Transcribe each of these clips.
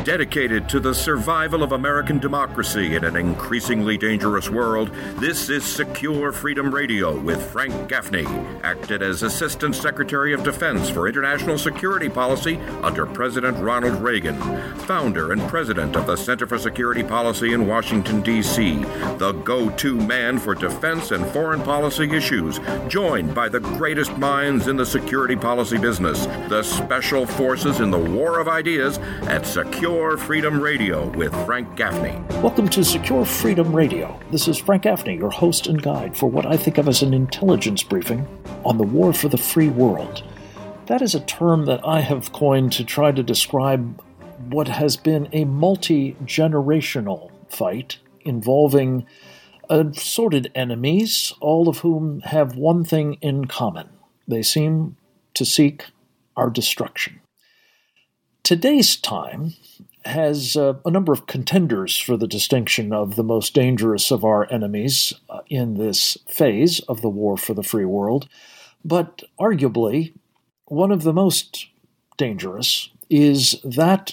Dedicated to the survival of American democracy in an increasingly dangerous world, this is Secure Freedom Radio with Frank Gaffney, acted as Assistant Secretary of Defense for International Security Policy under President Ronald Reagan, founder and president of the Center for Security Policy in Washington, D.C., the go-to man for defense and foreign policy issues, joined by the greatest minds in the security policy business, the special forces in the war of ideas at Secure Freedom Radio with Frank Gaffney. Welcome to Secure Freedom Radio. This is Frank Gaffney, your host and guide for what I think of as an intelligence briefing on the war for the free world. That is a term that I have coined to try to describe what has been a multi-generational fight involving assorted enemies, all of whom have one thing in common. They seem to seek our destruction. Today's time has a number of contenders for the distinction of the most dangerous of our enemies in this phase of the war for the free world, but arguably one of the most dangerous is that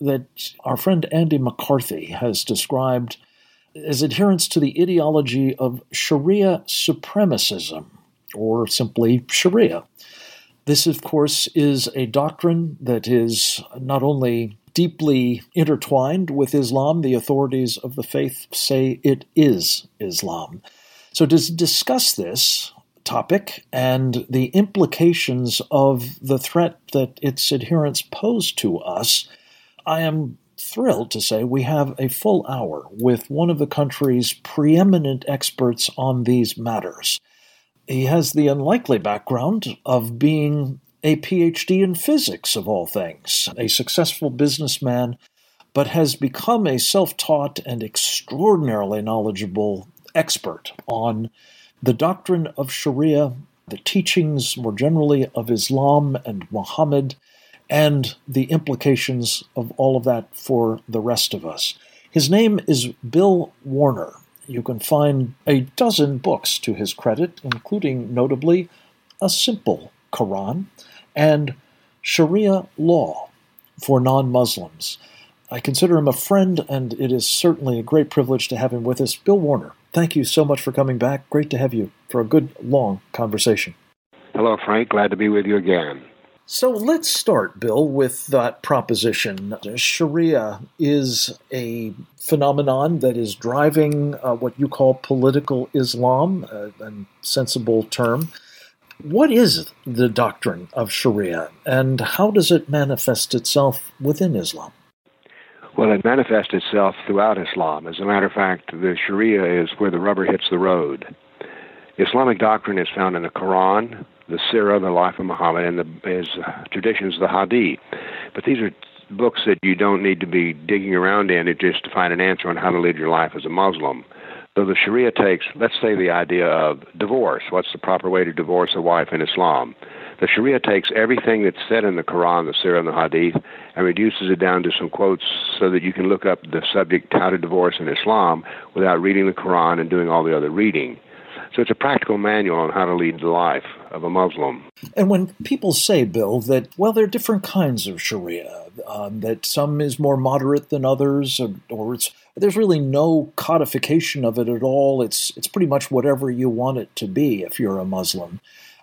our friend Andy McCarthy has described as adherence to the ideology of Sharia supremacism, or simply Sharia. This, of course, is a doctrine that is not only deeply intertwined with Islam, the authorities of the faith say it is Islam. So to discuss this topic and the implications of the threat that its adherents pose to us, I am thrilled to say we have a full hour with one of the country's preeminent experts on these matters. He has the unlikely background of being a PhD in physics, of all things, a successful businessman, but has become a self-taught and extraordinarily knowledgeable expert on the doctrine of Sharia, the teachings more generally of Islam and Muhammad, and the implications of all of that for the rest of us. His name is Bill Warner. You can find a dozen books to his credit, including, notably, A Simple Quran and Sharia Law for Non-Muslims. I consider him a friend, and it is certainly a great privilege to have him with us. Bill Warner, thank you so much for coming back. Great to have you for a good, long conversation. Hello, Frank. Glad to be with you again. So let's start, Bill, with that proposition. Sharia is a phenomenon that is driving what you call political Islam, a sensible term. What is the doctrine of Sharia, and how does it manifest itself within Islam? Well, it manifests itself throughout Islam. As a matter of fact, the Sharia is where the rubber hits the road. Islamic doctrine is found in the Quran, the Sirah, the life of Muhammad, and his traditions, the Hadith. But these are books that you don't need to be digging around in just to find an answer on how to live your life as a Muslim. So the Sharia takes, let's say, the idea of divorce. What's the proper way to divorce a wife in Islam? The Sharia takes everything that's said in the Quran, the Sirah, and the Hadith, and reduces it down to some quotes so that you can look up the subject, how to divorce in Islam, without reading the Quran and doing all the other reading. So it's a practical manual on how to lead the life of a Muslim. And when people say, Bill, that, well, there are different kinds of Sharia, that some is more moderate than others, or there's really no codification of it at all. It's pretty much whatever you want it to be if you're a Muslim.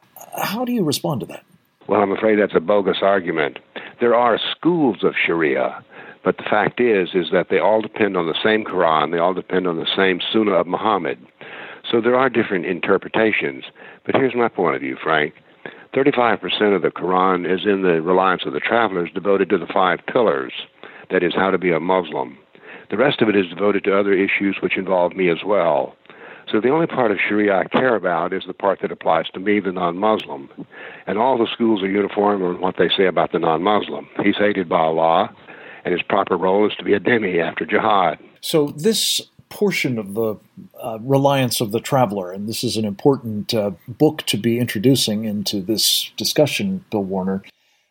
How do you respond to that? Well, I'm afraid that's a bogus argument. There are schools of Sharia, but the fact is that they all depend on the same Quran. They all depend on the same Sunnah of Muhammad. So there are different interpretations. But here's my point of view, Frank. 35% of the Quran is in the reliance of the travelers devoted to the 5 pillars, that is, how to be a Muslim. The rest of it is devoted to other issues which involve me as well. So the only part of Sharia I care about is the part that applies to me, the non-Muslim. And all the schools are uniform on what they say about the non-Muslim. He's hated by Allah, and his proper role is to be a dhimmi after jihad. So this portion of the reliance of the traveler, and this is an important book to be introducing into this discussion, Bill Warner,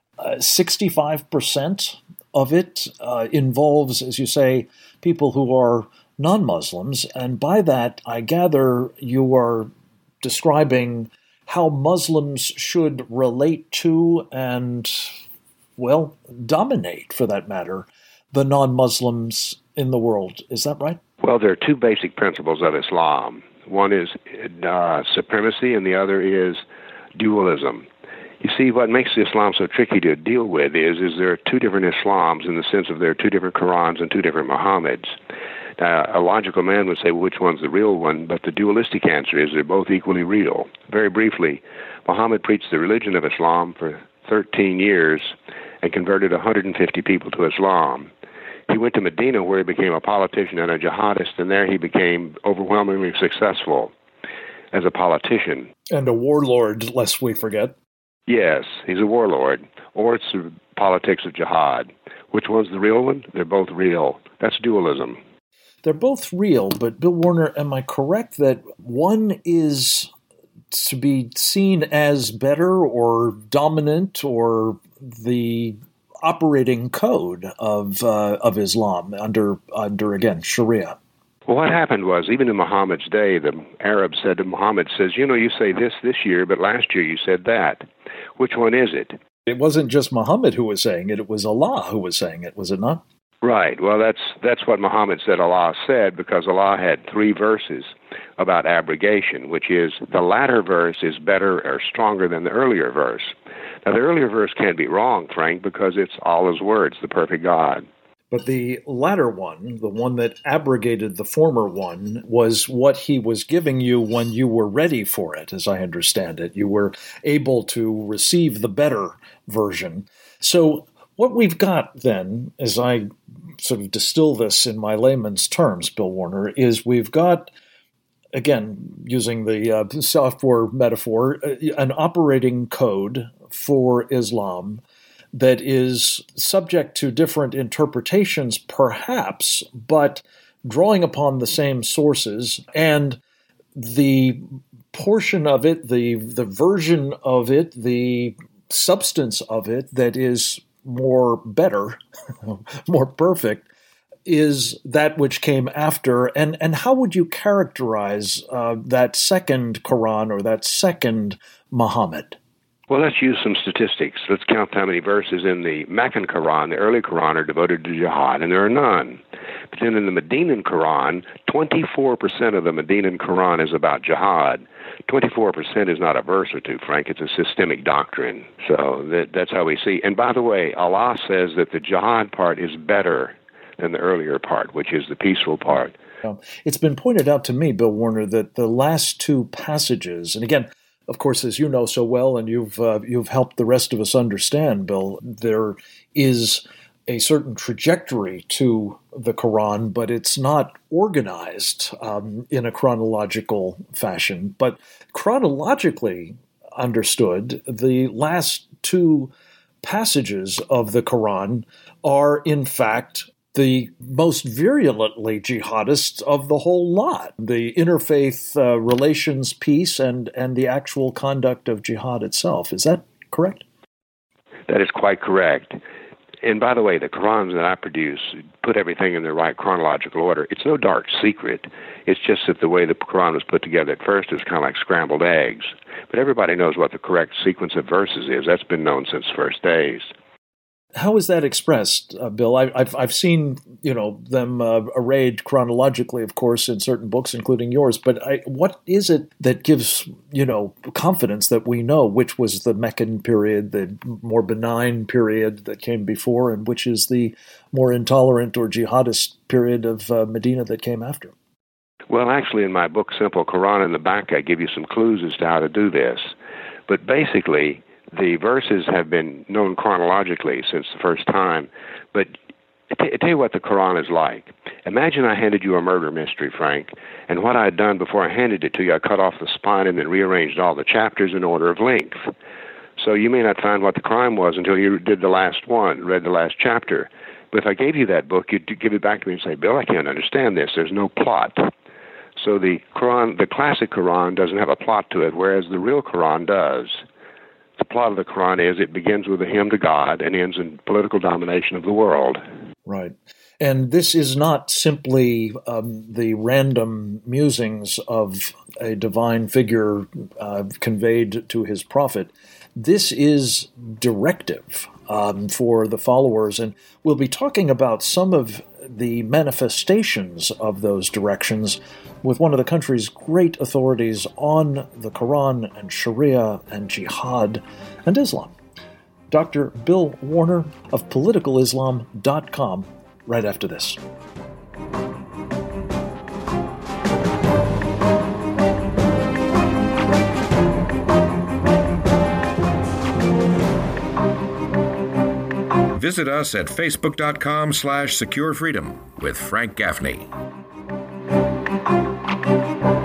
65% of it involves, as you say, people who are non-Muslims, and by that I gather you are describing how Muslims should relate to and, well, dominate, for that matter, the non-Muslims in the world. Is that right? Well, there are two basic principles of Islam. One is supremacy, and the other is dualism. You see, what makes Islam so tricky to deal with is there are two different Islams in the sense of there are two different Qurans and two different Muhammads. A logical man would say, well, which one's the real one? But the dualistic answer is they're both equally real. Very briefly, Muhammad preached the religion of Islam for 13 years and converted 150 people to Islam. He went to Medina, where he became a politician and a jihadist, and there he became overwhelmingly successful as a politician. And a warlord, lest we forget. Yes, he's a warlord, or it's the politics of jihad. Which one's the real one? They're both real. That's dualism. They're both real, but Bill Warner, am I correct that one is to be seen as better or dominant or the operating code of Islam under again, Sharia? Well, what happened was, even in Muhammad's day, the Arabs said to Muhammad, says, you say this year, but last year you said that. Which one is it? It wasn't just Muhammad who was saying it. It was Allah who was saying it, was it not? Right. Well, that's what Muhammad said Allah said, because Allah had 3 verses about abrogation, which is the latter verse is better or stronger than the earlier verse. Now, the earlier verse can't be wrong, Frank, because it's Allah's words, the perfect God. But the latter one, the one that abrogated the former one, was what he was giving you when you were ready for it, as I understand it. You were able to receive the better version. So what we've got then, as I sort of distill this in my layman's terms, Bill Warner, is we've got, again, using the software metaphor, an operating code for Islam that is subject to different interpretations, perhaps, but drawing upon the same sources, and the portion of it, the version of it, the substance of it that is more better, more perfect, is that which came after. And how would you characterize that second Quran or that second Muhammad? Well, let's use some statistics. Let's count how many verses in the Meccan Quran, the early Quran, are devoted to jihad, and there are none. But then in the Medinan Quran, 24% of the Medinan Quran is about jihad. 24% is not a verse or two, Frank. It's a systemic doctrine. So that's how we see. And by the way, Allah says that the jihad part is better than the earlier part, which is the peaceful part. It's been pointed out to me, Bill Warner, that the last 2 passages, and again, of course, as you know so well, and you've helped the rest of us understand, Bill, there is a certain trajectory to the Quran, but it's not organized in a chronological fashion. But chronologically understood, the last 2 passages of the Quran are, in fact, the most virulently jihadist of the whole lot. The interfaith relations piece and the actual conduct of jihad itself. Is that correct? That is quite correct. And by the way, the Qurans that I produce put everything in the right chronological order. It's no dark secret. It's just that the way the Quran was put together at first is kind of like scrambled eggs. But everybody knows what the correct sequence of verses is. That's been known since first days. How is that expressed, Bill? I've seen them arrayed chronologically, of course, in certain books, including yours. But what is it that gives confidence that we know which was the Meccan period, the more benign period that came before, and which is the more intolerant or jihadist period of Medina that came after? Well, actually, in my book, Simple Quran, in the back, I give you some clues as to how to do this. But basically, the verses have been known chronologically since the first time, but I tell you what the Quran is like. Imagine I handed you a murder mystery, Frank, and what I had done before I handed it to you, I cut off the spine and then rearranged all the chapters in order of length. So you may not find what the crime was until you did the last one, read the last chapter. But if I gave you that book, you'd give it back to me and say, Bill, I can't understand this. There's no plot. So the Quran, the classic Quran, doesn't have a plot to it, whereas the real Quran does. The plot of the Quran is it begins with a hymn to God and ends in political domination of the world. Right. And this is not simply the random musings of a divine figure conveyed to his prophet. this is directive for the followers, and we'll be talking about some of the manifestations of those directions with one of the country's great authorities on the Quran and Sharia and jihad and Islam, Dr. Bill Warner of PoliticalIslam.com, right after this. Visit us at facebook.com/securefreedom with Frank Gaffney.